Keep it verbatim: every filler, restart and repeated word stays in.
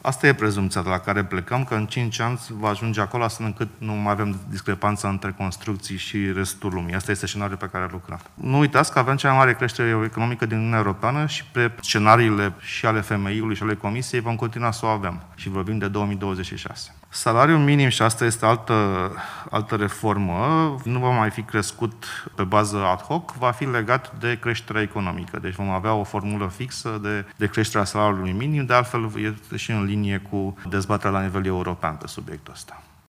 Asta e prezumția de la care plecăm, că în cinci ani va ajunge acolo astfel încât nu mai avem discrepanța între construcții și restul lumii. Asta este scenariul pe care lucrăm. Nu uitați că avem cea mai mare creștere economică din Uniunea Europeană și pe scenariile și ale F M I-ului și ale Comisiei vom continua să o avem. Și vorbim de două mii douăzeci și șase. Salariul minim, și asta este altă, altă reformă, nu va mai fi crescut pe bază ad hoc, va fi legat de creșterea economică. Deci vom avea o formulă fixă de, de creșterea salariului minim, de altfel este și în linie cu dezbaterea la nivel european pe subiectul ăsta.